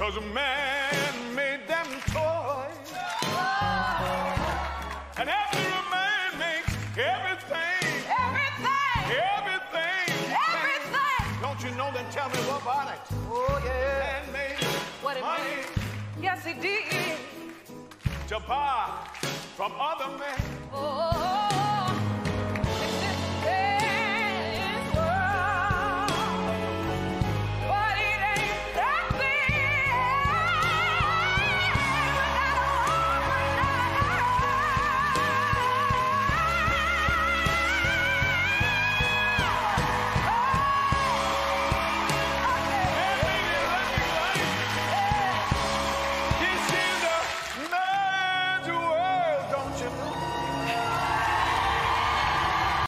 'Cause a man made them toys. And after a man makes everything. Don't you know, then tell me what about it? Oh, yeah. Man made What it money means? Yes, he did. to buy from other men. Oh,